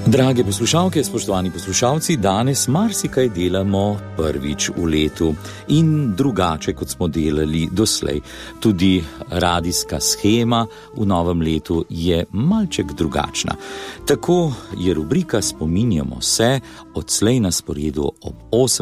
Drage poslušalke, spoštovani poslušalci, danes marsikaj delamo prvič v letu in drugače, kot smo delali doslej. Tudi radijska shema v novem letu je malček drugačna. Tako je rubrika Spominjamo se odslej na sporedu ob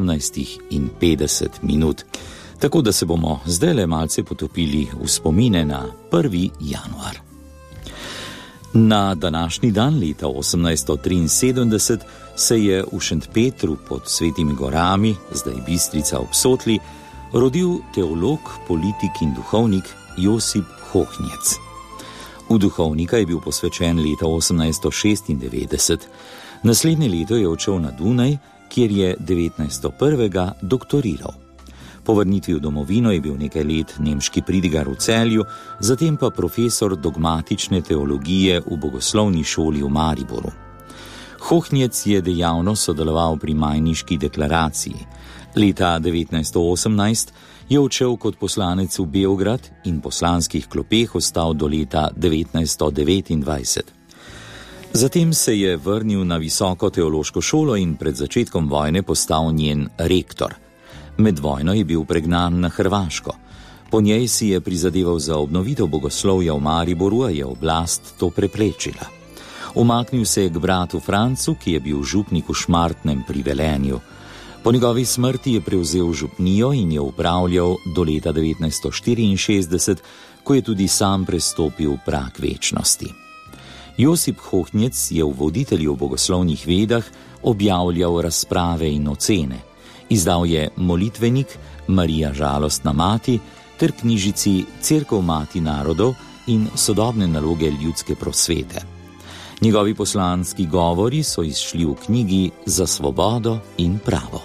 18:50. Tako da se bomo zdajle malce potopili v spomine na 1. januar. Na današnji dan leta 1873 se je v Šentpetru pod Svetimi gorami, zdaj Bistrica ob Sotli, rodil teolog, politik in duhovnik Josip Hohnjec. V duhovnika je bil posvečen leta 1896. Naslednje leto je odšel na Dunaj, kjer je 1901. doktoriral. Po vrnitvi v domovino je bil nekaj let nemški pridigar v Celju, zatem pa profesor dogmatične teologije v bogoslovni šoli v Mariboru. Hohnjec je dejavno sodeloval pri Majniški deklaraciji. Leta 1918 je odšel kot poslanec v Beograd in poslanskih klopeh ostal do leta 1929. Zatem se je vrnil na visoko teološko šolo in pred začetkom vojne postal njen rektor. Med vojno je bil pregnan na Hrvaško. Po njej si je prizadeval za obnovitev bogoslovja v Mariboru, a je oblast to preprečila. Umaknil se je k bratu Francu, ki je bil župnik v Šmartnem pri Velenju. Po njegovi smrti je prevzel župnijo in je upravljal do leta 1964, ko je tudi sam prestopil prag večnosti. Josip Hohnjec je v Voditelju v bogoslovnih vedah objavljal razprave in ocene. Izdal je molitvenik Marija žalostna mati ter knjižici Cerkev mati narodov in sodobne naloge ljudske prosvete. Njegovi poslanski govori so izšli v knjigi Za svobodo in pravo.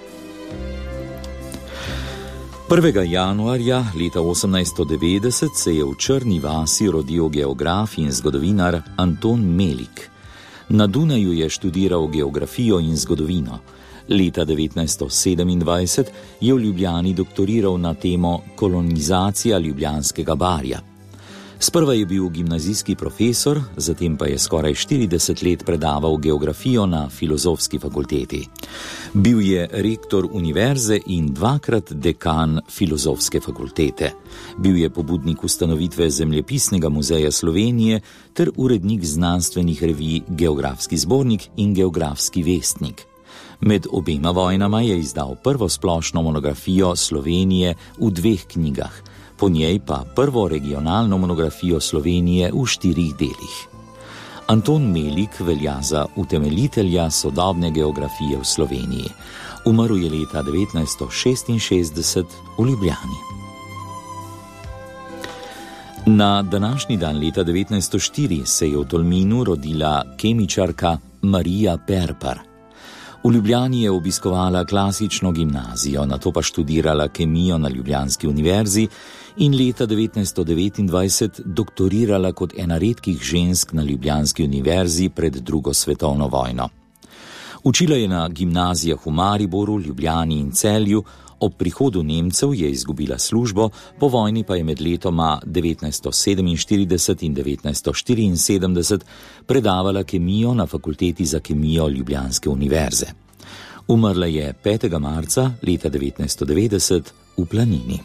1. januarja leta 1890 se je v Črni vasi rodil geograf in zgodovinar Anton Melik. Na Dunaju je študiral geografijo in zgodovino. Leta 1927 je v Ljubljani doktoriral na temo kolonizacija Ljubljanskega barja. Sprva je bil gimnazijski profesor, zatem pa je skoraj 40 let predaval geografijo na Filozofski fakulteti. Bil je rektor univerze in dvakrat dekan Filozofske fakultete. Bil je pobudnik ustanovitve Zemljepisnega muzeja Slovenije ter urednik znanstvenih revij Geografski zbornik in Geografski vestnik. Med obema vojnama je izdal prvo splošno monografijo Slovenije v 2 knjigah, po njej pa prvo regionalno monografijo Slovenije v 4 delih. Anton Melik velja za utemeljitelja sodobne geografije v Sloveniji. Umrl je leta 1966 v Ljubljani. Na današnji dan leta 1904 se je v Tolminu rodila kemičarka Marija Perpar. V Ljubljani je obiskovala klasično gimnazijo, nato pa študirala kemijo na Ljubljanski univerzi in leta 1929 doktorirala kot ena redkih žensk na Ljubljanski univerzi pred 2. svetovno vojno. Učila je na gimnazijah v Mariboru, Ljubljani in Celju, ob prihodu Nemcev je izgubila službo, po vojni pa je med letoma 1947 in 1974 predavala kemijo na Fakulteti za kemijo Ljubljanske univerze. Umrla je 5. marca leta 1990 v Planini.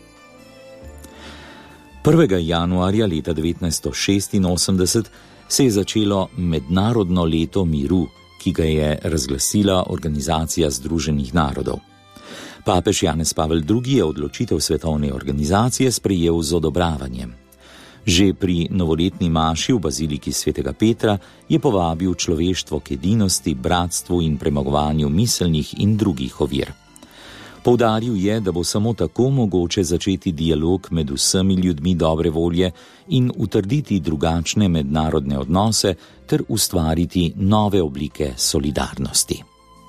1. januarja leta 1986 se je začelo Mednarodno leto miru, ki ga je razglasila Organizacija Združenih narodov. Papež Janez Pavel II. Je odločitev svetovne organizacije sprejel z odobravanjem. Že pri novoletni maši v baziliki svetega Petra je povabil človeštvo k edinosti, bratstvu in premagovanju miselnih in drugih ovir. Poudaril je, da bo samo tako mogoče začeti dialog med vsemi ljudmi dobre volje in utrditi drugačne mednarodne odnose ter ustvariti nove oblike solidarnosti.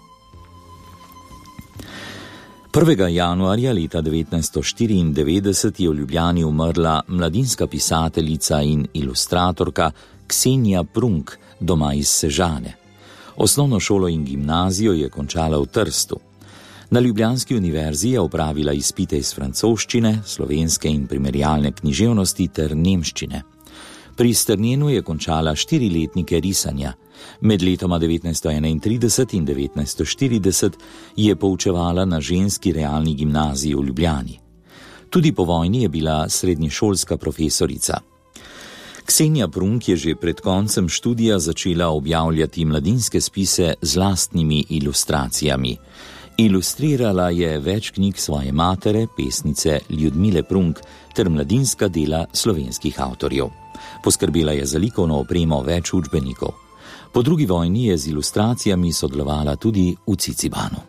1. januarja leta 1994 je v Ljubljani umrla mladinska pisateljica in ilustratorka Ksenija Prunk, doma iz Sežane. Osnovno šolo in gimnazijo je končala v Trstu. Na Ljubljanski univerzi je opravila izpite iz francoščine, slovenske in primerjalne književnosti ter nemščine. Pri Strnjenu je končala 4 letnike risanja. Med letoma 1931 in 1940 je poučevala na ženski realni gimnaziji v Ljubljani. Tudi po vojni je bila srednješolska profesorica. Ksenija Prunk je že pred koncem študija začela objavljati mladinske spise z lastnimi ilustracijami. Ilustrirala je več knjig svoje matere, pesnice Ljudmile Prunk, ter mladinska dela slovenskih avtorjev. Poskrbela je za likovno opremo več učbenikov. Po drugi vojni je z ilustracijami sodelovala tudi v Cicibanu.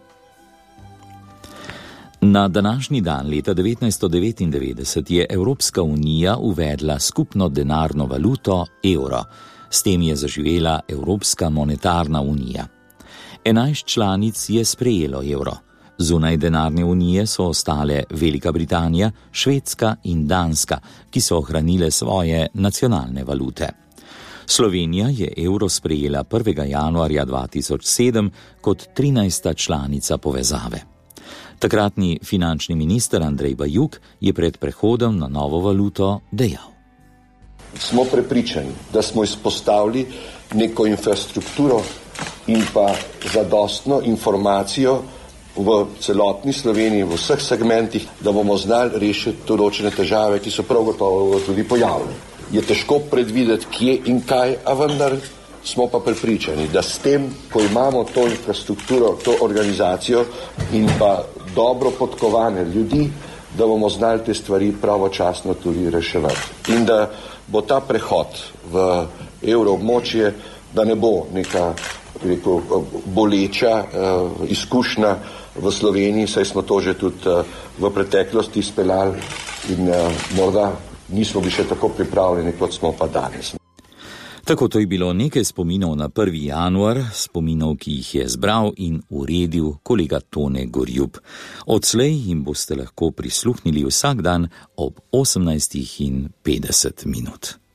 Na današnji dan leta 1999 je Evropska unija uvedla skupno denarno valuto evro. S tem je zaživela Evropska monetarna unija. 11 članic je sprejelo evro. Zunaj denarne unije so ostale Velika Britanija, Švedska in Danska, ki so ohranile svoje nacionalne valute. Slovenija je evro sprejela 1. januarja 2007 kot 13. članica povezave. Takratni finančni minister Andrej Bajuk je pred prehodom na novo valuto dejal: Smo prepričani, da smo izpostavili neko infrastrukturo in pa zadostno informacijo v celotni Sloveniji, v vseh segmentih, da bomo znali rešiti določene težave, ki so prav gotovo tudi pojavljene. Je težko predvideti, kje in kaj, a vendar smo pa prepričani, da s tem, ko imamo to infrastrukturo, to organizacijo in pa dobro podkovane ljudi, da bomo znali te stvari pravočasno tudi reševati. In da bo ta prehod v evroobmočje, da ne bo neka boleča izkušnja v Sloveniji, saj smo to že tudi v preteklosti speljali in morda nismo bili še tako pripravljeni, kot smo pa danes. Tako to je bilo nekaj spominov na 1. januar, spominov, ki jih je zbral in uredil kolega Tone Gorjup. Odslej jim boste lahko prisluhnili vsak dan ob 18:50.